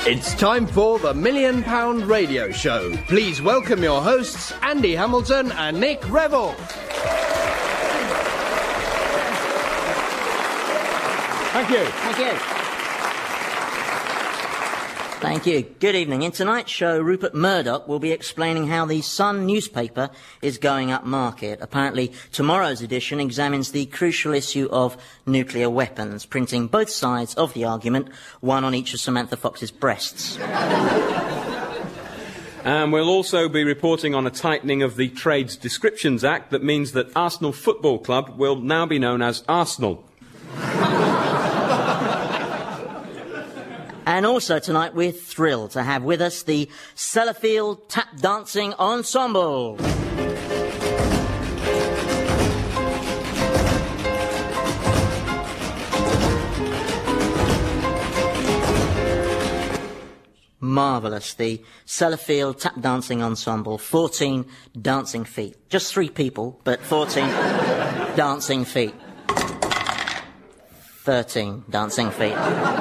It's time for the £1 Million Radio Show. Please welcome your hosts, Andy Hamilton and Nick Revell. Thank you. Thank you. Thank you. Good evening. In tonight's show, Rupert Murdoch will be explaining how the Sun newspaper is going up market. Apparently, tomorrow's edition examines the crucial issue of nuclear weapons, printing both sides of the argument, one on each of Samantha Fox's breasts. And we'll also be reporting on a tightening of the Trades Descriptions Act that means that Arsenal Football Club will now be known as Arsenal. And also tonight we're thrilled to have with us the Sellafield Tap Dancing Ensemble. Marvellous, the Sellafield Tap Dancing Ensemble, 14 dancing feet. Just 3 people, but 14 dancing feet. 13 dancing feet.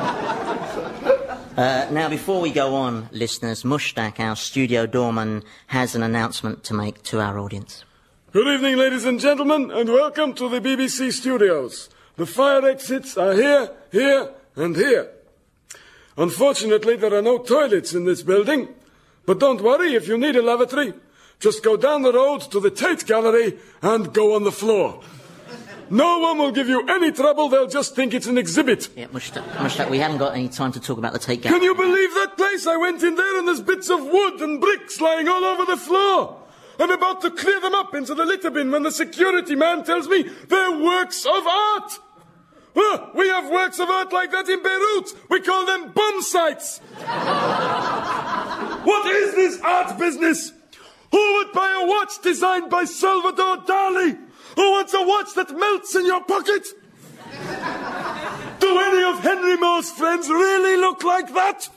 Now, before we go on, listeners, Mushtaq, our studio doorman, has an announcement to make to our audience. Good evening, ladies and gentlemen, and welcome to the BBC studios. The fire exits are here, here, and here. Unfortunately, there are no toilets in this building, but don't worry if you need a lavatory. Just go down the road to the Tate Gallery and go on the floor. No one will give you any trouble, they'll just think it's an exhibit. Yeah, Mushtaq, we haven't got any time to talk about the Tate Gallery. Can you believe that place? I went in there and there's bits of wood and bricks lying all over the floor. I'm about to clear them up into the litter bin when the security man tells me they're works of art. Well, we have works of art like that in Beirut. We call them bomb sites. What is this art business? Who would buy a watch designed by Salvador Dali? Who wants a watch that melts in your pocket? Do any of Henry Moore's friends really look like that?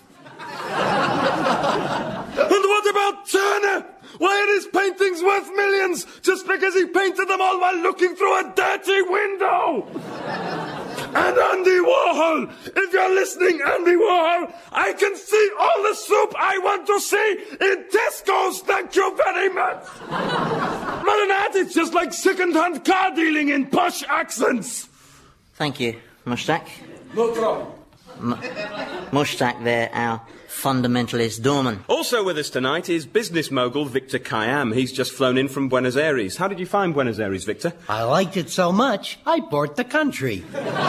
And what about Turner? Why are his paintings worth millions just because he painted them all while looking through a dirty window? And Andy Warhol, if you're listening, Andy Warhol, I can see all the soup I want to see in Tesco's, thank you very much. Modern art is just like second-hand car dealing in posh accents. Thank you, Mushtaq. No problem. Mushtaq there, our fundamentalist doorman. Also with us tonight is business mogul Victor Khayyam. He's just flown in from Buenos Aires. How did you find Buenos Aires, Victor? I liked it so much, I bought the country.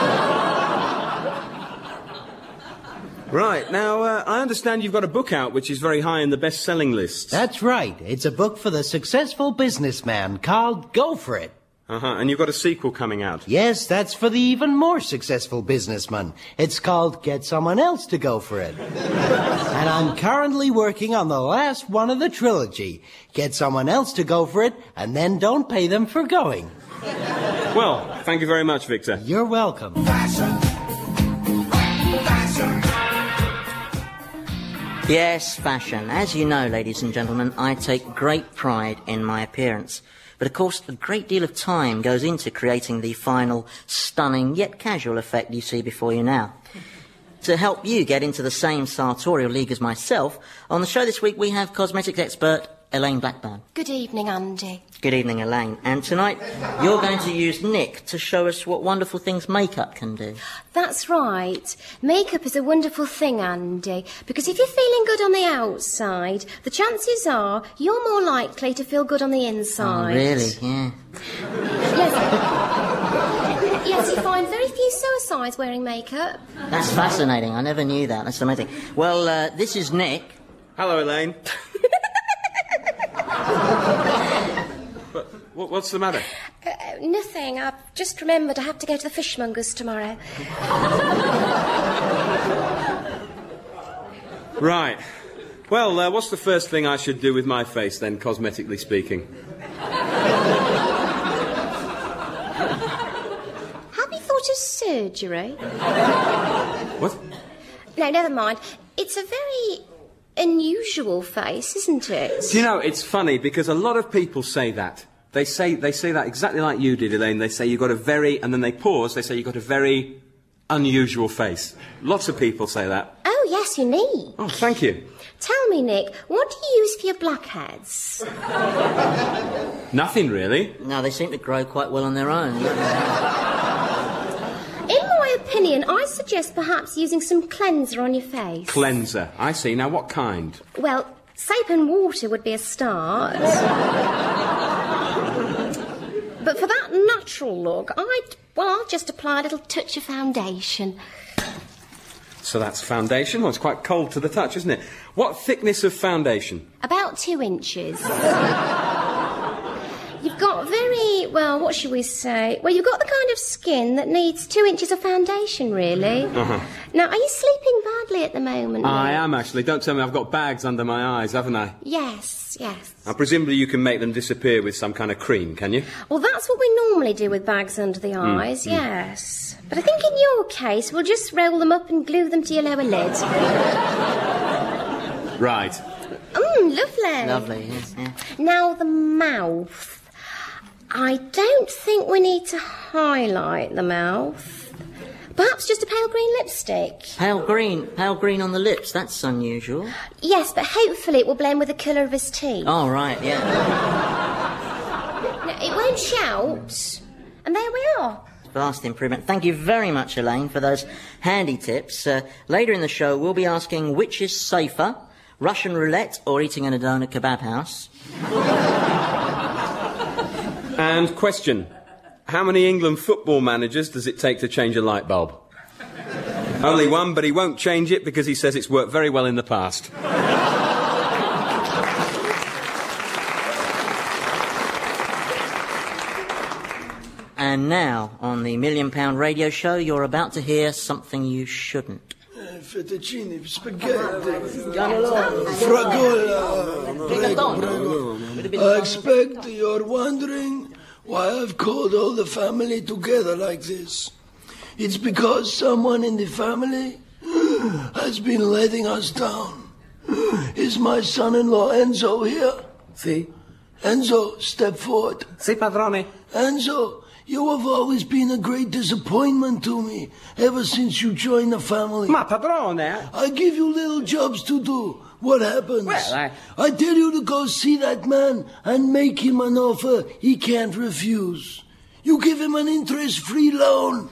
Right, now, I understand you've got a book out which is very high in the best-selling list. That's right. It's a book for the successful businessman called Go For It. And you've got a sequel coming out. Yes, that's for the even more successful businessman. It's called Get Someone Else to Go For It. And I'm currently working on the last one of the trilogy. Get someone else to go for it, and then don't pay them for going. Well, thank you very much, Victor. You're welcome. Yes, fashion. As you know, ladies and gentlemen, I take great pride in my appearance. But of course, a great deal of time goes into creating the final, stunning, yet casual effect you see before you now. To help you get into the same sartorial league as myself, on the show this week we have cosmetics expert Elaine Blackburn. Good evening, Andy. Good evening, Elaine. And tonight you're going to use Nick to show us what wonderful things makeup can do. That's right. Makeup is a wonderful thing, Andy, because if you're feeling good on the outside, the chances are you're more likely to feel good on the inside. Oh, really? Yeah. Yes, you find very few suicides wearing makeup. That's fascinating. I never knew that. That's amazing. Well, this is Nick. Hello, Elaine. What's the matter? Nothing. I've just remembered I have to go to the fishmongers tomorrow. Right. Well, what's the first thing I should do with my face, then, cosmetically speaking? Have you thought of surgery? What? No, never mind. It's a very unusual face, isn't it? Do you know, it's funny, because a lot of people say that. They say that exactly like you did, Elaine. They say you got a very, and then they pause, they say you got a very unusual face. Lots of people say that. Oh, yes, unique. Oh, thank you. Tell me, Nick, what do you use for your blackheads? Nothing, really. No, they seem to grow quite well on their own. In my opinion, I suggest perhaps using some cleanser on your face. Cleanser. I see. Now, what kind? Well, soap and water would be a start. But for that natural look, I'll just apply a little touch of foundation. So that's foundation? Well, it's quite cold to the touch, isn't it? What thickness of foundation? About 2 inches. You've got what should we say? Well, you've got the kind of skin that needs 2 inches of foundation, really. Uh-huh. Now, are you sleeping badly at the moment? I Nick? am, actually. Don't tell me I've got bags under my eyes, haven't I? Yes. Now, presumably you can make them disappear with some kind of cream, can you? Well, that's what we normally do with bags under the eyes, yes. But I think in your case, we'll just roll them up and glue them to your lower lid. Right. Lovely. Lovely, yes, yeah. Now, the mouth. I don't think we need to highlight the mouth. Perhaps just a pale green lipstick. Pale green on the lips, that's unusual. Yes, but hopefully it will blend with the colour of his teeth. Oh, right, yeah. Now, it won't shout. And there we are. Vast improvement. Thank you very much, Elaine, for those handy tips. Later in the show, we'll be asking which is safer, Russian roulette or eating in a doner kebab house. And question. How many England football managers does it take to change a light bulb? Only one, but he won't change it because he says it's worked very well in the past. And now, on the £1 Million Radio Show, you're about to hear something you shouldn't. Fettuccine, spaghetti, fragola. I expect you're wondering why I've called all the family together like this. It's because someone in the family has been letting us down. Is my son-in-law Enzo here? Si. Enzo, step forward. Si, padrone. Enzo, you have always been a great disappointment to me ever since you joined the family. Ma padrone. I give you little jobs to do. What happens? Well, I tell you to go see that man and make him an offer he can't refuse. You give him an interest-free loan.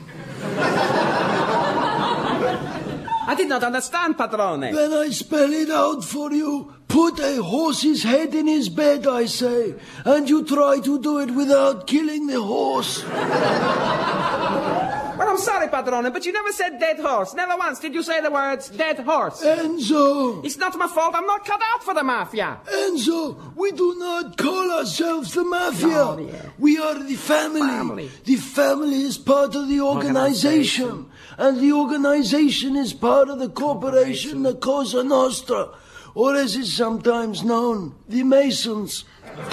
I did not understand, padrone. Then I spell it out for you. Put a horse's head in his bed, I say, and you try to do it without killing the horse. Well, I'm sorry, padrone, but you never said dead horse. Never once did you say the words dead horse. Enzo! It's not my fault. I'm not cut out for the mafia. Enzo, we do not call ourselves the mafia. Oh, yeah. We are the family. The family is part of the organization. And the organization is part of the corporation, the Cosa Nostra, or as is sometimes known, the Masons.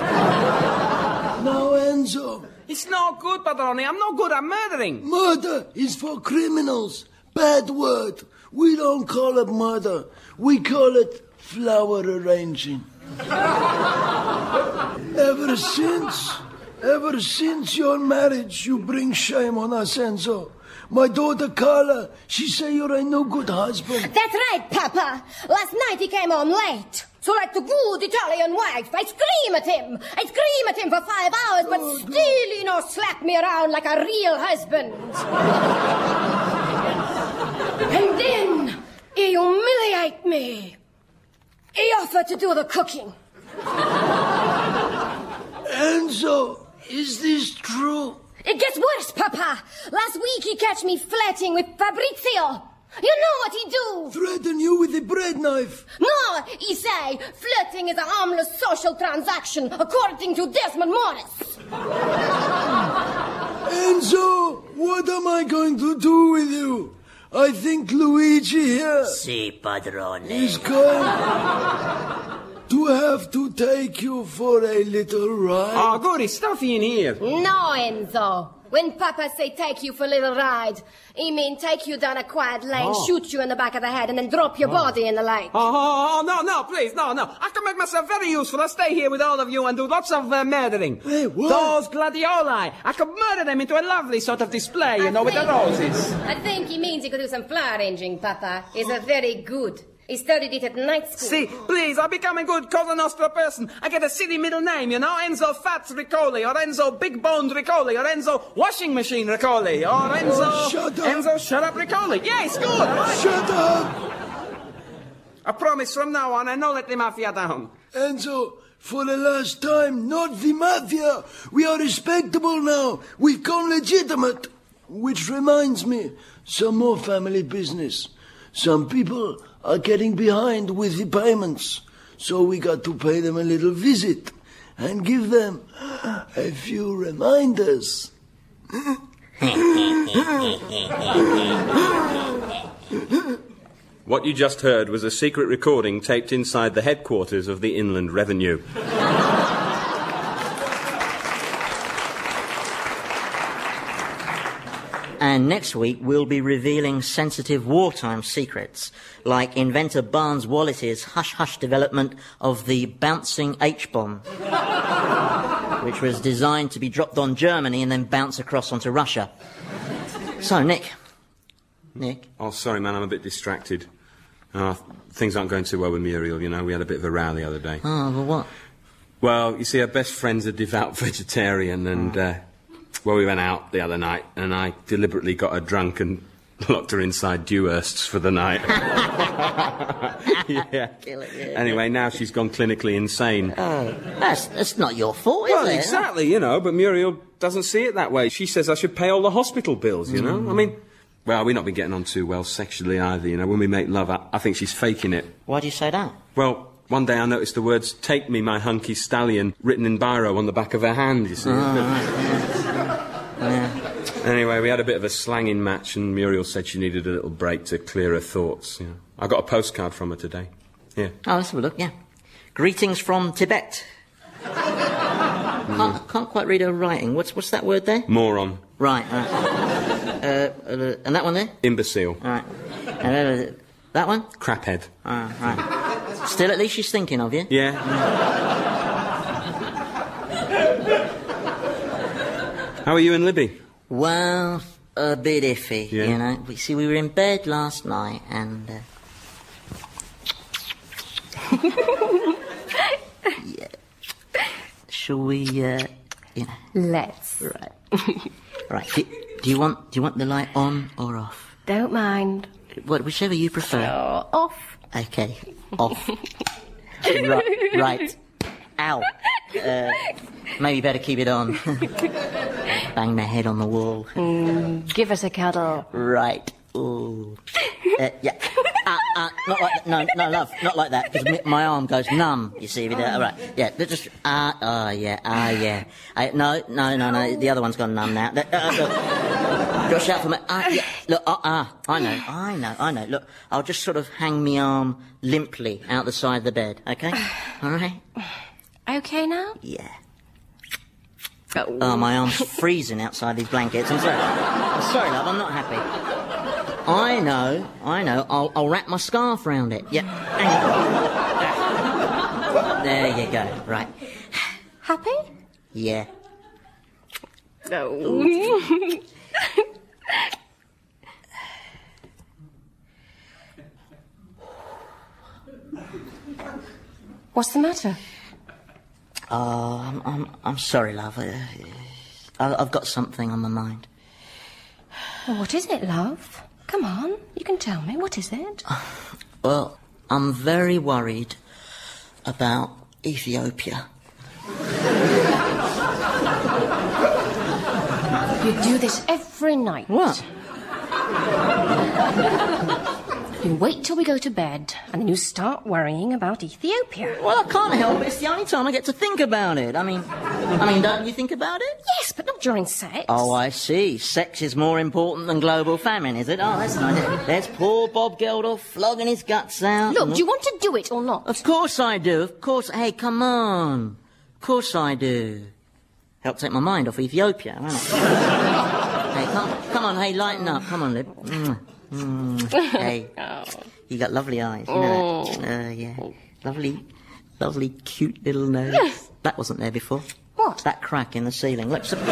Now, Enzo. It's no good, padrone. I'm no good at murdering. Murder is for criminals. Bad word. We don't call it murder. We call it flower arranging. Ever since your marriage, you bring shame on us, Enzo. My daughter Carla, she say you're a no good husband. That's right, Papa. Last night he came home late. So like the good Italian wife, I scream at him. I scream at him for 5 hours, but still, slap me around like a real husband. And then he humiliate me. He offered to do the cooking. Enzo, is this true? It gets worse, Papa. Last week he catch me flirting with Fabrizio. You know what he do? Threaten you with a bread knife. No, he say flirting is a harmless social transaction, according to Desmond Morris. Enzo, what am I going to do with you? I think Luigi here Si, padrone. is going to have to take you for a little ride? Oh, good, it's stuffy in here. No, Enzo. When Papa say take you for a little ride, he mean take you down a quiet lane, shoot you in the back of the head, and then drop your body in the lake. No, please, no. I can make myself very useful. I'll stay here with all of you and do lots of murdering. Hey, what? Those gladioli, I could murder them into a lovely sort of display, with the roses. I think he means he could do some flower arranging, Papa. He's a very good. He studied it at night school. See, please, I'll become a good Cosa Nostra person. I get a silly middle name, Enzo Fats Riccoli, or Enzo Big Boned Riccoli, or Enzo Washing Machine Riccoli, or Enzo... Shut up. Enzo Shut Up Riccoli. Yeah, it's good. Shut up! I promise from now on, I no let the mafia down. Enzo, for the last time, not the mafia. We are respectable now. We've gone legitimate. Which reminds me, some more family business. Some people are getting behind with the payments, so we got to pay them a little visit and give them a few reminders. What you just heard was a secret recording taped inside the headquarters of the Inland Revenue. And next week, we'll be revealing sensitive wartime secrets, like inventor Barnes Wallis's hush-hush development of the bouncing H-bomb, which was designed to be dropped on Germany and then bounce across onto Russia. So, Nick. Oh, sorry, man, I'm a bit distracted. Things aren't going too well with Muriel, We had a bit of a row the other day. Oh, well, what? Well, you see, her best friend's a devout vegetarian, and... Well, we went out the other night, and I deliberately got her drunk and locked her inside Dewhurst's for the night. Yeah. Anyway, now she's gone clinically insane. Oh, that's not your fault, is it? Well, exactly, but Muriel doesn't see it that way. She says I should pay all the hospital bills, I mean, well, we've not been getting on too well sexually either, When we make love, I think she's faking it. Why do you say that? Well... One day I noticed the words, "Take me, my hunky stallion," written in biro on the back of her hand, you see. Anyway, we had a bit of a slanging match, and Muriel said she needed a little break to clear her thoughts. I got a postcard from her today. Yeah. Oh, let's have a look, yeah. Greetings from Tibet. Can't quite read her writing. What's that word there? Moron. Right. And that one there? Imbecile. All right. That one? Craphead. Right. Still, at least she's thinking of you. Yeah. How are you and Libby? Well, a bit iffy, yeah. We were in bed last night and... yeah. Shall we, Let's. Right. Right. Do you want the light on or off? Don't mind. Whichever you prefer. Oh, off. Okay. Off. Right. Ow. Maybe better keep it on. Bang my head on the wall. Give us a cuddle. Right. Ooh. Yeah. Not like that. No, love. Not like that, because my arm goes numb, you see. All right. Yeah. Just... yeah. No. The other one's gone numb now. Just out for me. Yeah. Look, I know. Look, I'll just sort of hang my arm limply out the side of the bed, okay? All right? Okay now? Yeah. Oh, my arm's freezing outside these blankets. I'm sorry, love, I'm not happy. I know. I'll wrap my scarf round it. Yeah. Hang on. There you go. Right. Happy? Yeah. No. What's the matter? I'm sorry, love. I've got something on my mind. Well, what is it, love? Come on, you can tell me. What is it? Well, I'm very worried about Ethiopia. You do this every night. What? You wait till we go to bed, and then you start worrying about Ethiopia. Well, I can't help it. It's the only time I get to think about it. I mean, don't you think about it? Yes, but not during sex. Oh, I see. Sex is more important than global famine, is it? Oh, that's nice. There's poor Bob Geldof flogging his guts out. Look, do you want to do it or not? Of course I do. Of course. Hey, come on. Of course I do. Help take my mind off Ethiopia, won't it? Hey, come on. Hey, lighten up. Come on, Lib. Hey, you got lovely eyes, you know that? Yeah. Lovely, cute little nose. Yes. That wasn't there before. What? That crack in the ceiling. Look, suppose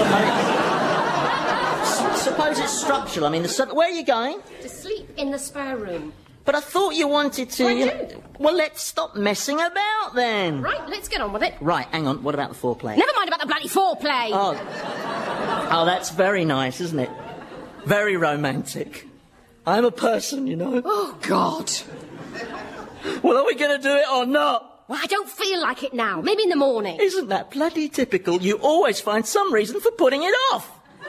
it's structural. I mean, where are you going? To sleep in the spare room. But I thought you wanted to... I do. Well, let's stop messing about then. Right, let's get on with it. Right, hang on. What about the foreplay? Never mind about the bloody foreplay. Oh, that's very nice, isn't it? Very romantic. I'm a person, you know. Oh, God. Well, are we going to do it or not? Well, I don't feel like it now. Maybe in the morning. Isn't that bloody typical? You always find some reason for putting it off.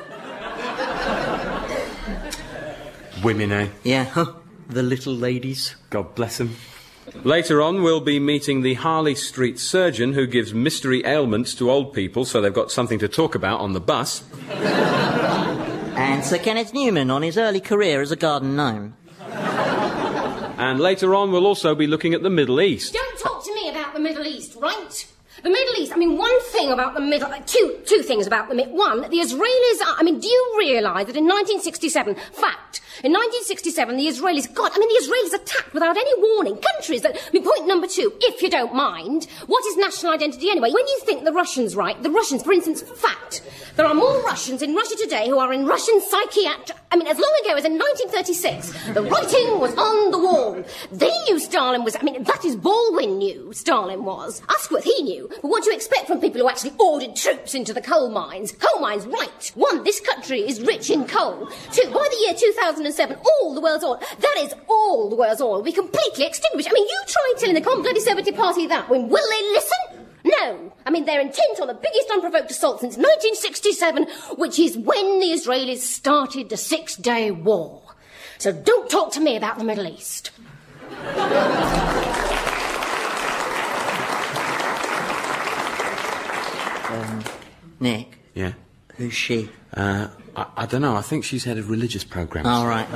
Women, eh? Yeah, the little ladies. God bless them. Later on, we'll be meeting the Harley Street surgeon who gives mystery ailments to old people so they've got something to talk about on the bus. And Sir Kenneth Newman on his early career as a garden gnome. And later on, we'll also be looking at the Middle East. Don't talk to me about the Middle East, right? The Middle East, one thing about the Middle... Two things about the Middle... One, the Israelis are... do you realise that in 1967... Fact, in 1967, the Israelis... the Israelis attacked without any warning countries that... point number two, if you don't mind, what is national identity anyway? When you think the Russians, right, the Russians, for instance, fact, there are more Russians in Russia today who are in Russian psychiatric... as long ago as in 1936, the writing was on the wall. They knew Stalin was... that is Baldwin knew Stalin was. Asquith, he knew. But what do you expect from people who actually ordered troops into the coal mines? Coal mines, right. One, this country is rich in coal. Two, by the year 2007, all the world's oil, that is all the world's oil, will be completely extinguished. you try telling the Conservative Party that, will they listen? No. They're intent on the biggest unprovoked assault since 1967, which is when the Israelis started the 6-day war. So don't talk to me about the Middle East. Nick? Yeah? Who's she? I don't know. I think she's head of religious programmes. Oh, right.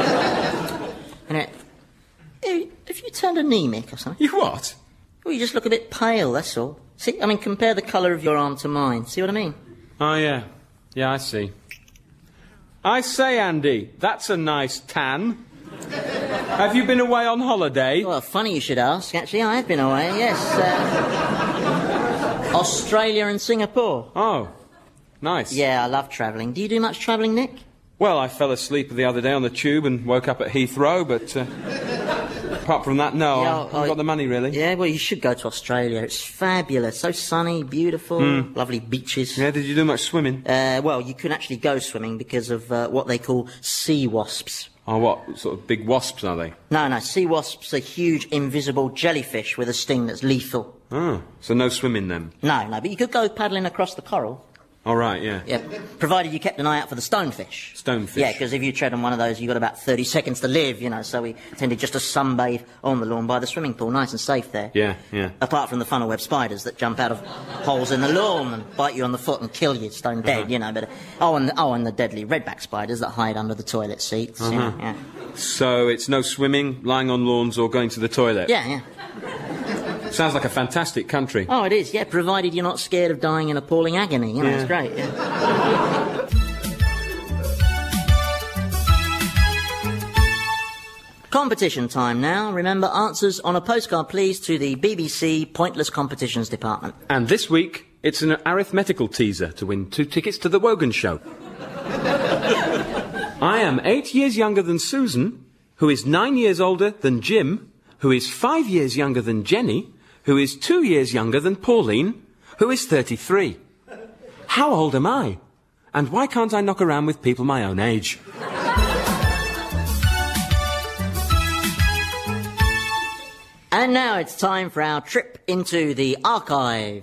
Have you turned anemic or something? You what? Well, you just look a bit pale, that's all. See, compare the colour of your arm to mine. See what I mean? Oh, yeah. Yeah, I see. I say, Andy, that's a nice tan. Have you been away on holiday? Well, funny you should ask. Actually, I have been away, yes. Australia and Singapore. Oh, nice. Yeah, I love travelling. Do you do much travelling, Nick? Well, I fell asleep the other day on the tube and woke up at Heathrow, but apart from that, no, I haven't got the money, really. Yeah, well, you should go to Australia. It's fabulous. So sunny, beautiful, lovely beaches. Yeah, did you do much swimming? Well, you couldn't actually go swimming because of what they call sea wasps. Oh, what? Sort of big wasps, are they? No, sea wasps are huge, invisible jellyfish with a sting that's lethal. Oh, so no swimming then? No, but you could go paddling across the coral. Oh, right, yeah. Yeah, provided you kept an eye out for the stonefish. Stonefish? Yeah, because if you tread on one of those, you've got about 30 seconds to live, so we tended just to sunbathe on the lawn by the swimming pool, nice and safe there. Yeah, yeah. Apart from the funnel web spiders that jump out of holes in the lawn and bite you on the foot and kill you stone dead, but... and the deadly redback spiders that hide under the toilet seats, yeah. So it's no swimming, lying on lawns or going to the toilet? Yeah. Sounds like a fantastic country. Oh, it is, yeah, provided you're not scared of dying in appalling agony. It's great, yeah. Competition time now. Remember, answers on a postcard, please, to the BBC Pointless Competitions Department. And this week, it's an arithmetical teaser to win 2 tickets to The Wogan Show. I am 8 years younger than Susan, who is 9 years older than Jim, who is 5 years younger than Jenny, who is 2 years younger than Pauline, who is 33. How old am I? And why can't I knock around with people my own age? And now it's time for our trip into the archive.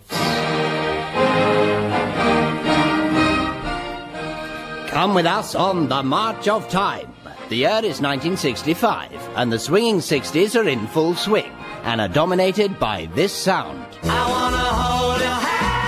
Come with us on the March of Time. The year is 1965, and the swinging 60s are in full swing, and are dominated by this sound. I wanna hold your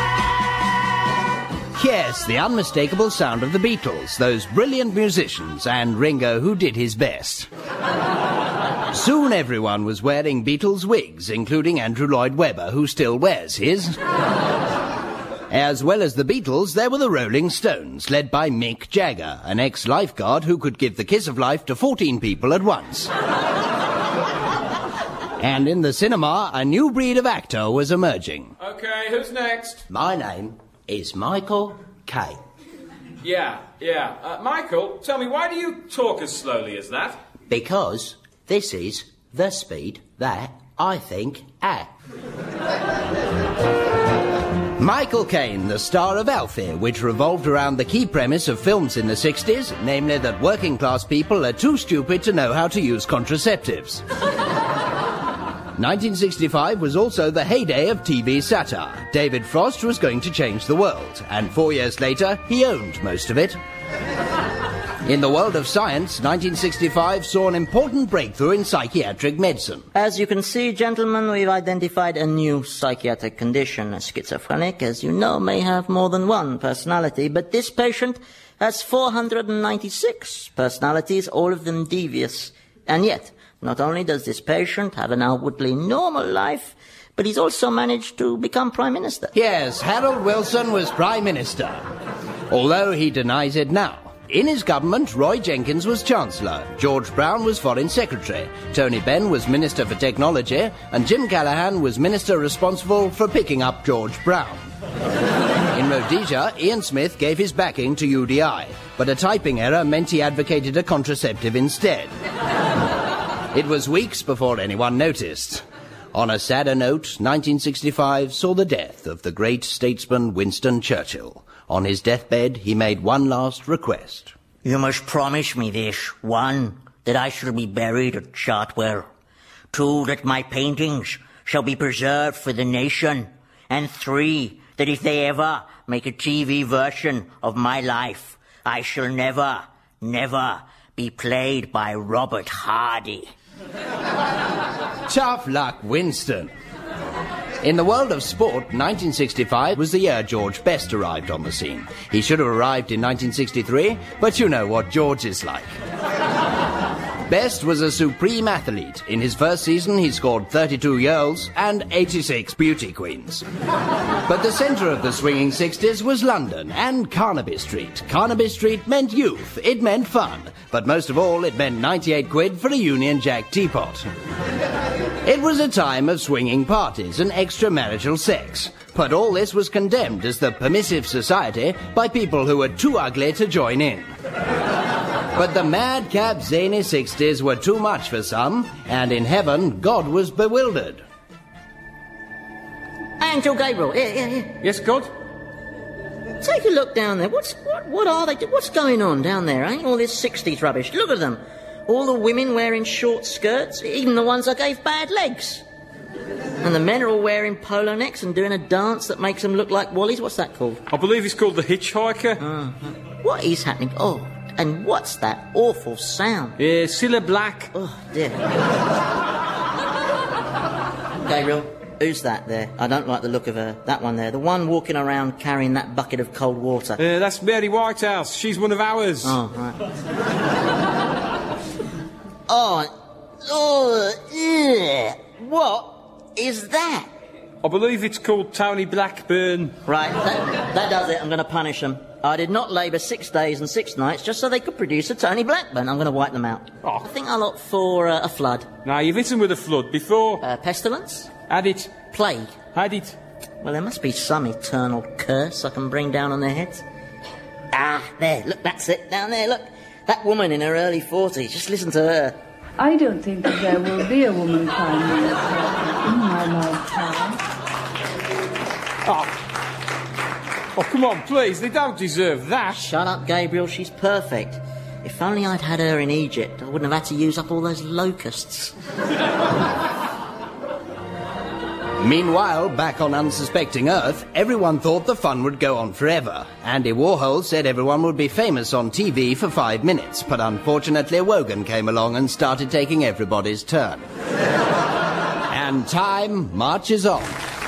hand. Yes, the unmistakable sound of the Beatles, those brilliant musicians, and Ringo, who did his best. Soon everyone was wearing Beatles wigs, including Andrew Lloyd Webber, who still wears his. As well as the Beatles, there were the Rolling Stones, led by Mick Jagger, an ex-lifeguard who could give the kiss of life to 14 people at once. And in the cinema, a new breed of actor was emerging. OK, who's next? My name is Michael Caine. Yeah. Michael, tell me, why do you talk as slowly as that? Because this is the speed that I think at. Michael Caine, the star of Alfie, which revolved around the key premise of films in the 60s, namely that working-class people are too stupid to know how to use contraceptives. 1965 was also the heyday of TV satire. David Frost was going to change the world, and 4 years later, he owned most of it. In the world of science, 1965 saw an important breakthrough in psychiatric medicine. As you can see, gentlemen, we've identified a new psychiatric condition. A schizophrenic, as you know, may have more than one personality, but this patient has 496 personalities, all of them devious. And yet, not only does this patient have an outwardly normal life, but he's also managed to become Prime Minister. Yes, Harold Wilson was Prime Minister, although he denies it now. In his government, Roy Jenkins was Chancellor, George Brown was Foreign Secretary, Tony Benn was Minister for Technology, and Jim Callaghan was Minister responsible for picking up George Brown. In Rhodesia, Ian Smith gave his backing to UDI, but a typing error meant he advocated a contraceptive instead. It was weeks before anyone noticed. On a sadder note, 1965 saw the death of the great statesman Winston Churchill. On his deathbed, he made one last request. You must promise me this. 1, that I shall be buried at Chartwell. 2, that my paintings shall be preserved for the nation. And 3, that if they ever make a TV version of my life, I shall never be played by Robert Hardy. Tough luck, Winston. In the world of sport, 1965 was the year George Best arrived on the scene. He should have arrived in 1963, but you know what George is like. Best was a supreme athlete. In his first season, he scored 32 goals and 86 beauty queens. But the centre of the swinging 60s was London and Carnaby Street. Carnaby Street meant youth, it meant fun, but most of all, it meant 98 quid for a Union Jack teapot. It was a time of swinging parties and extramarital sex, but all this was condemned as the permissive society by people who were too ugly to join in. But the madcap zany 60s were too much for some, and in heaven, God was bewildered. Angel Gabriel, here. Yes, God? Take a look down there. What are they? What's going on down there, eh? All this 60s rubbish. Look at them. All the women wearing short skirts, even the ones I gave bad legs. And the men are all wearing polo necks and doing a dance that makes them look like Wallies. What's that called? I believe it's called the Hitchhiker. What is happening? Oh, and what's that awful sound? Cilla Black. Oh, dear. Gabriel, who's that there? I don't like the look of her. That one there. The one walking around carrying that bucket of cold water. That's Mary Whitehouse. She's one of ours. Oh, right. What is that? I believe it's called Tony Blackburn. Right, that does it. I'm going to punish them. I did not labour 6 days and 6 nights just so they could produce a Tony Blackburn. I'm going to wipe them out. Oh. I think I'll opt for a flood. Now, you've hit them with a flood before. Pestilence? Had it. Plague? Had it. Well, there must be some eternal curse I can bring down on their heads. Ah, there, look, that's it, down there, look. That woman in her early 40s, just listen to her. I don't think that there will be a woman Prime Minister in my lifetime. Oh, come on, please, they don't deserve that. Shut up, Gabriel, she's perfect. If only I'd had her in Egypt, I wouldn't have had to use up all those locusts. Meanwhile, back on unsuspecting Earth, everyone thought the fun would go on forever. Andy Warhol said everyone would be famous on TV for 5 minutes, but unfortunately Wogan came along and started taking everybody's turn. And time marches on.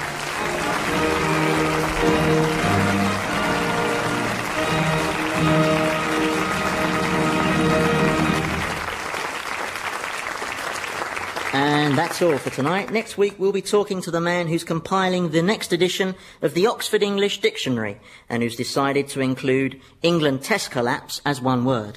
And that's all for tonight. Next week we'll be talking to the man who's compiling the next edition of the Oxford English Dictionary and who's decided to include England test collapse as one word.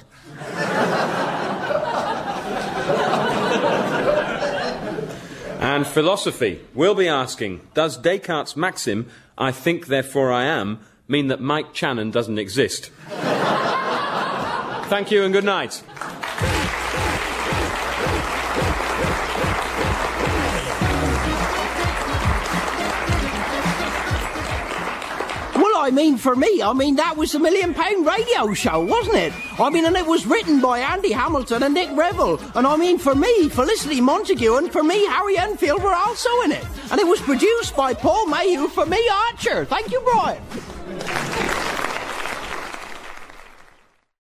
And philosophy. We'll be asking, does Descartes' maxim, I think therefore I am, mean that Mike Channon doesn't exist? Thank you and good night. I mean, for me, that was the £1 Million Radio Show, wasn't it? And it was written by Andy Hamilton and Nick Revell. And for me, Felicity Montague, and for me, Harry Enfield were also in it. And it was produced by Paul Mayhew, for me, Archer. Thank you, Brian.